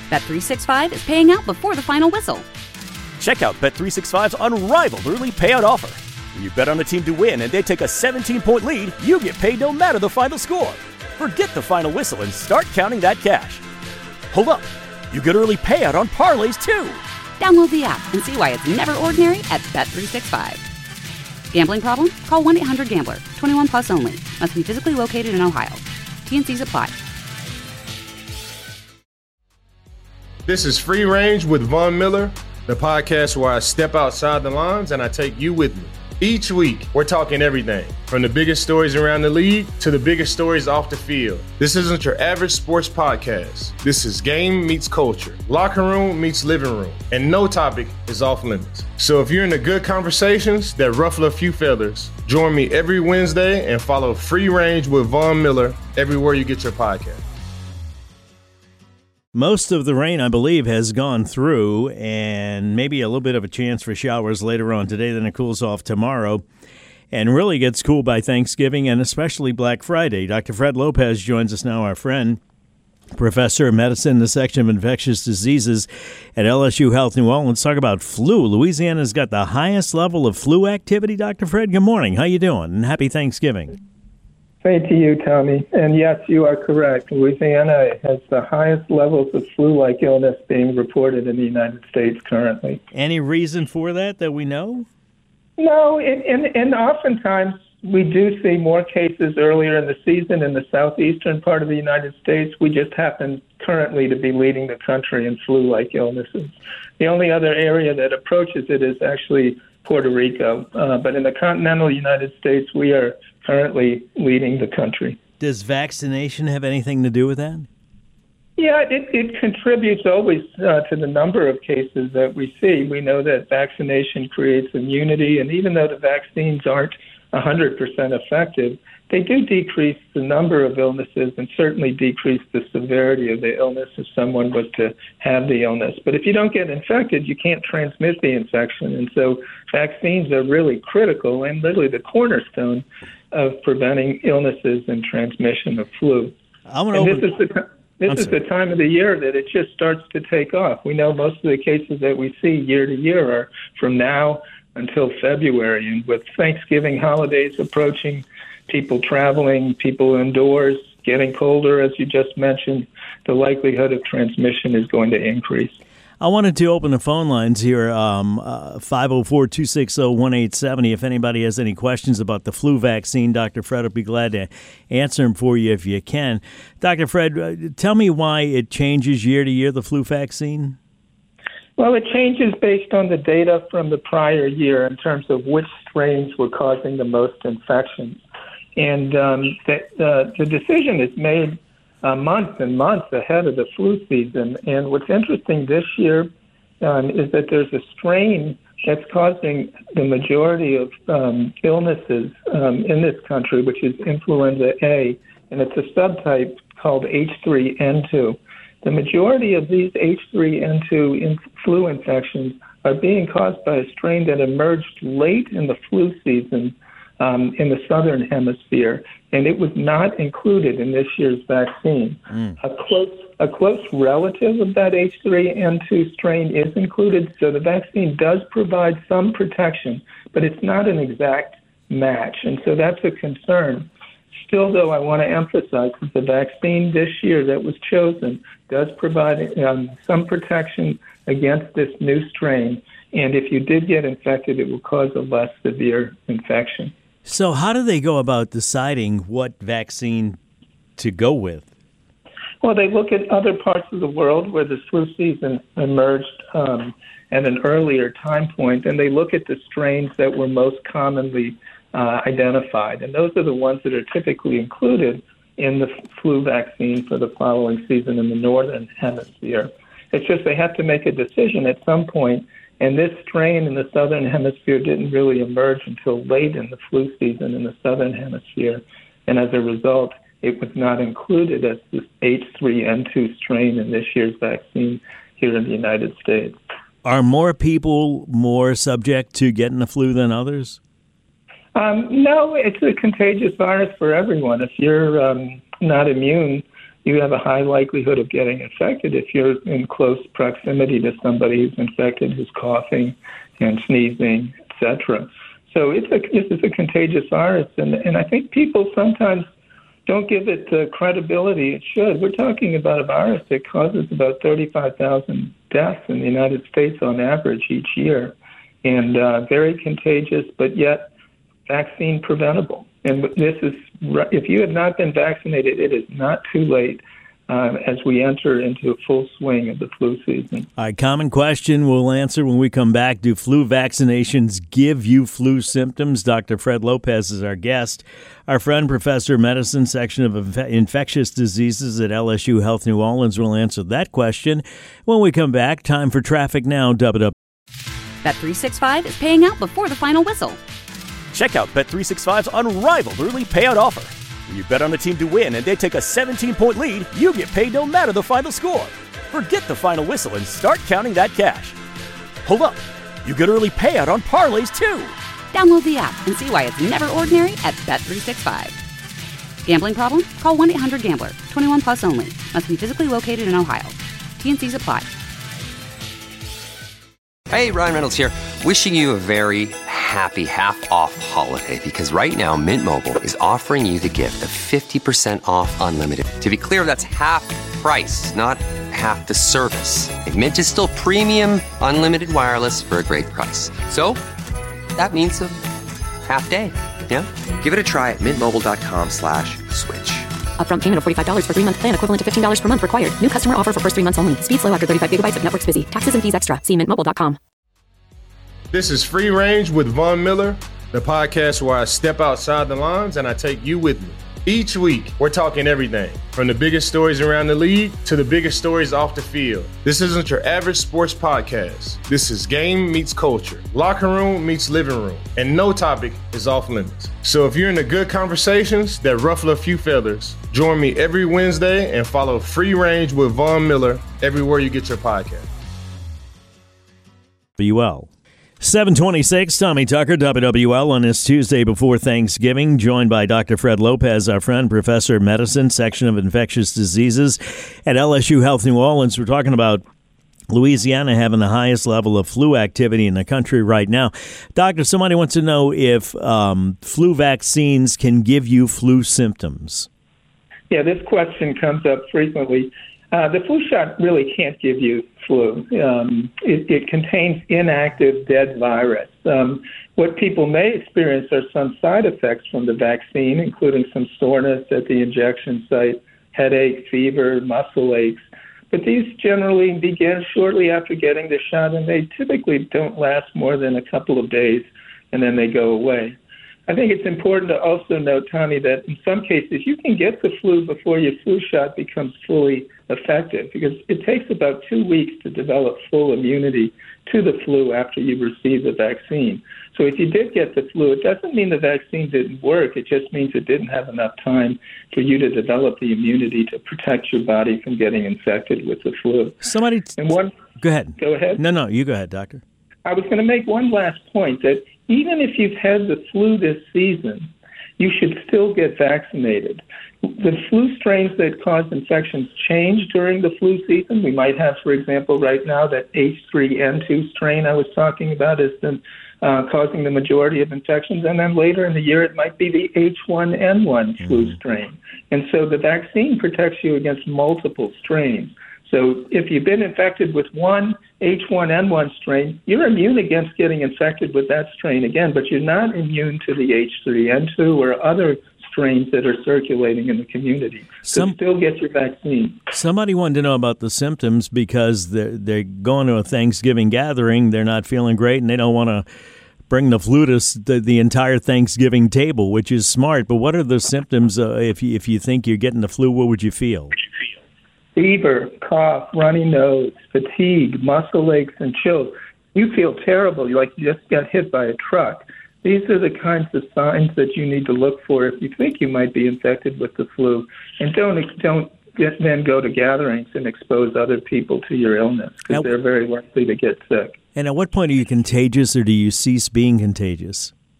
Bet365 is paying out before the final whistle. Check out Bet365's unrivaled early payout offer. When you bet on a team to win and they take a 17-point lead, you get paid no matter the final score. Forget the final whistle and start counting that cash. Hold up. You get early payout on parlays, too. Download the app and see why it's never ordinary at Bet365. Gambling problem? Call 1-800-GAMBLER. 21 plus only. Must be physically located in Ohio. T&Cs apply. This is Free Range with Von Miller, the podcast where I step outside the lines and I take you with me. Each week, we're talking everything from the biggest stories around the league to the biggest stories off the field. This isn't your average sports podcast. This is game meets culture, locker room meets living room, and no topic is off limits. So if you're into good conversations that ruffle a few feathers, join me every Wednesday and follow Free Range with Von Miller everywhere you get your podcast. Most of the rain, I believe, has gone through, and maybe a little bit of a chance for showers later on today. Then it cools off tomorrow and really gets cool by Thanksgiving and especially Black Friday. Dr. Fred Lopez joins us now, our friend, professor of medicine in the section of infectious diseases at LSU Health New Orleans. Talk about flu. Louisiana's got the highest level of flu activity. Dr. Fred, good morning. How you doing? And happy Thanksgiving. Same to you, Tommy. And yes, you are correct. Louisiana has the highest levels of flu-like illness being reported in the United States currently. Any reason for that we know? No, and oftentimes we do see more cases earlier in the season in the southeastern part of the United States. We just happen currently to be leading the country in flu-like illnesses. The only other area that approaches it is actually Puerto Rico. But in the continental United States, we are currently leading the country. Does vaccination have anything to do with that? Yeah, it contributes always to the number of cases that we see. We know that vaccination creates immunity, and even though the vaccines aren't 100% effective, they do decrease the number of illnesses and certainly decrease the severity of the illness if someone was to have the illness. But if you don't get infected, you can't transmit the infection. And so vaccines are really critical and literally the cornerstone of preventing illnesses and transmission of flu. This is the time of the year that it just starts to take off. We know most of the cases that we see year to year are from now until February. And with Thanksgiving holidays approaching, people traveling, people indoors, getting colder, as you just mentioned, the likelihood of transmission is going to increase. I wanted to open the phone lines here, 504-260-1870. If anybody has any questions about the flu vaccine, Dr. Fred will be glad to answer them for you if you can. Dr. Fred, tell me why it changes year to year, the flu vaccine. Well, it changes based on the data from the prior year in terms of which strains were causing the most infections. And the decision is made months and months ahead of the flu season. And what's interesting this year is that there's a strain that's causing the majority of illnesses in this country, which is influenza A, and it's a subtype called H3N2. The majority of these H3N2 flu infections are being caused by a strain that emerged late in the flu season in the southern hemisphere, and it was not included in this year's vaccine. A close relative of that H3N2 strain is included, so the vaccine does provide some protection, but it's not an exact match, and so that's a concern. Still, though, I want to emphasize that the vaccine this year that was chosen does provide some protection against this new strain, and if you did get infected, it will cause a less severe infection. So how do they go about deciding what vaccine to go with? Well, they look at other parts of the world where the flu season emerged at an earlier time point, and they look at the strains that were most commonly identified. And those are the ones that are typically included in the flu vaccine for the following season in the northern hemisphere. It's just they have to make a decision at some point. And this strain in the southern hemisphere didn't really emerge until late in the flu season in the southern hemisphere. And as a result, it was not included as the H3N2 strain in this year's vaccine here in the United States. Are more people more subject to getting the flu than others? No, it's a contagious virus for everyone. If you're not immune, you have a high likelihood of getting infected if you're in close proximity to somebody who's infected, who's coughing and sneezing, etc. So this is a contagious virus, and I think people sometimes don't give it the credibility it should. We're talking about a virus that causes about 35,000 deaths in the United States on average each year, and very contagious, but yet vaccine preventable. And this is, if you have not been vaccinated, it is not too late as we enter into a full swing of the flu season. All right, common question we'll answer when we come back. Do flu vaccinations give you flu symptoms? Dr. Fred Lopez is our guest. Our friend, Professor of Medicine, Section of Infectious Diseases at LSU Health New Orleans, will answer that question when we come back. Time for Traffic Now. Bet365 is paying out before the final whistle. Check out Bet365's unrivaled early payout offer. When you bet on a team to win and they take a 17-point lead, you get paid no matter the final score. Forget the final whistle and start counting that cash. Hold up. You get early payout on parlays, too. Download the app and see why it's never ordinary at Bet365. Gambling problem? Call 1-800-GAMBLER. 21 plus only. Must be physically located in Ohio. T&Cs apply. Hey, Ryan Reynolds here. Wishing you a very happy half-off holiday, because right now Mint Mobile is offering you the gift of 50% off unlimited. To be clear, that's half price, not half the service. And Mint is still premium unlimited wireless for a great price. So that means a half day. Yeah? Give it a try at mintmobile.com/switch. Upfront payment of $45 for 3-month plan, equivalent to $15 per month required. New customer offer for first 3 months only. Speed slow after 35 gigabytes if network's busy. Taxes and fees extra. See mintmobile.com. This is Free Range with Von Miller, the podcast where I step outside the lines and I take you with me. Each week, we're talking everything from the biggest stories around the league to the biggest stories off the field. This isn't your average sports podcast. This is game meets culture, locker room meets living room, and no topic is off limits. So if you're into good conversations that ruffle a few feathers, join me every Wednesday and follow Free Range with Von Miller everywhere you get your podcast. WL. 726, Tommy Tucker, WWL, on this Tuesday before Thanksgiving, joined by Dr. Fred Lopez, our friend, Professor of Medicine, Section of Infectious Diseases at LSU Health New Orleans. We're talking about Louisiana having the highest level of flu activity in the country right now. Doctor, somebody wants to know if flu vaccines can give you flu symptoms. Yeah, this question comes up frequently. The flu shot really can't give you flu. It contains inactive, dead virus. What people may experience are some side effects from the vaccine, including some soreness at the injection site, headache, fever, muscle aches. But these generally begin shortly after getting the shot, and they typically don't last more than a couple of days, and then they go away. I think it's important to also note, Tommy, that in some cases you can get the flu before your flu shot becomes fully effective, because it takes about 2 weeks to develop full immunity to the flu after you receive the vaccine. So if you did get the flu, it doesn't mean the vaccine didn't work. It just means it didn't have enough time for you to develop the immunity to protect your body from getting infected with the flu. Go ahead. Go ahead. No, you go ahead, Doctor. I was going to make one last point, that even if you've had the flu this season, you should still get vaccinated. The flu strains that cause infections change during the flu season. We might have, for example, right now that H3N2 strain I was talking about has been causing the majority of infections. And then later in the year, it might be the H1N1 flu strain. And so the vaccine protects you against multiple strains. So if you've been infected with one H1N1 strain, you're immune against getting infected with that strain again, but you're not immune to the H3N2 or other strains that are circulating in the community. So still get your vaccine. Somebody wanted to know about the symptoms because they're going to a Thanksgiving gathering, they're not feeling great, and they don't want to bring the flu to the entire Thanksgiving table, which is smart. But what are the symptoms if you think you're getting the flu? What would you feel? Fever, cough, runny nose, fatigue, muscle aches, and chills. You feel terrible, like you just got hit by a truck. These are the kinds of signs that you need to look for if you think you might be infected with the flu. And don't then go to gatherings and expose other people to your illness, because they're very likely to get sick. And at what point are you contagious, or do you cease being contagious?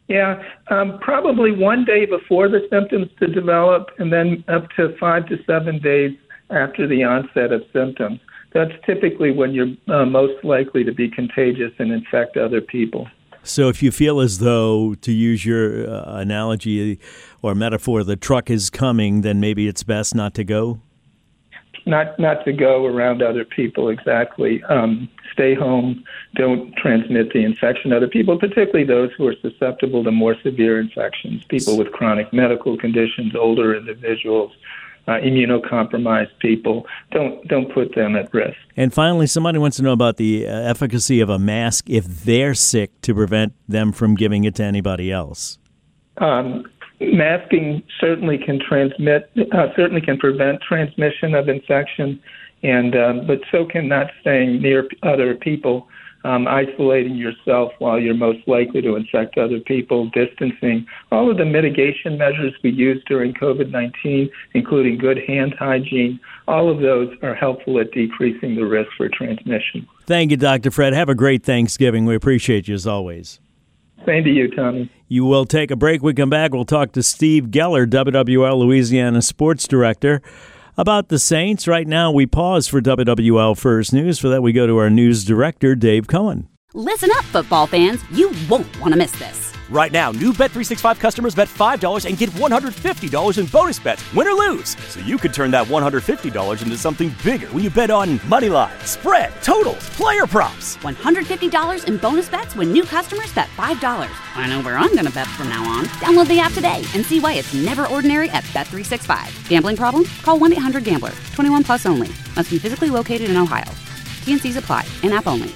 Yeah, probably 1 day before the symptoms to develop, and then up to 5 to 7 days after the onset of symptoms. That's typically when you're most likely to be contagious and infect other people. So if you feel as though, to use your analogy or metaphor, the truck is coming, then maybe it's best not to go? Not to go around other people, exactly. Stay home. Don't transmit the infection to other people, particularly those who are susceptible to more severe infections, people with chronic medical conditions, older individuals, immunocompromised people. Don't put them at risk. And finally, somebody wants to know about the efficacy of a mask if they're sick to prevent them from giving it to anybody else. Masking certainly can prevent transmission of infection, but so can not staying near other people, isolating yourself while you're most likely to infect other people, distancing. All of the mitigation measures we use during COVID-19, including good hand hygiene, all of those are helpful at decreasing the risk for transmission. Thank you, Dr. Fred. Have a great Thanksgiving. We appreciate you as always. Same to you, Tommy. You will take a break. We come back. We'll talk to Steve Geller, WWL Louisiana Sports Director, about the Saints. Right now, we pause for WWL First News. For that, we go to our news director, Dave Cohen. Listen up, football fans. You won't want to miss this. Right now, new Bet365 customers bet $5 and get $150 in bonus bets, win or lose. So you could turn that $150 into something bigger when you bet on money line, spread, totals, player props. $150 in bonus bets when new customers bet $5. I know where I'm going to bet from now on. Download the app today and see why it's never ordinary at Bet365. Gambling problem? Call 1-800-GAMBLER. 21 plus only. Must be physically located in Ohio. TNCs apply. In-app only.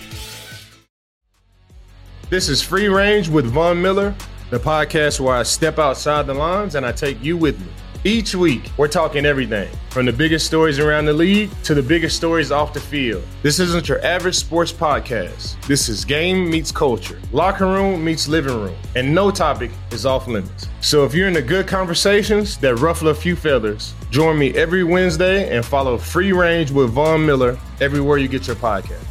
This is Free Range with Von Miller, the podcast where I step outside the lines and I take you with me. Each week, we're talking everything from the biggest stories around the league to the biggest stories off the field. This isn't your average sports podcast. This is game meets culture, locker room meets living room, and no topic is off limits. So if you're into good conversations that ruffle a few feathers, join me every Wednesday and follow Free Range with Von Miller everywhere you get your podcast.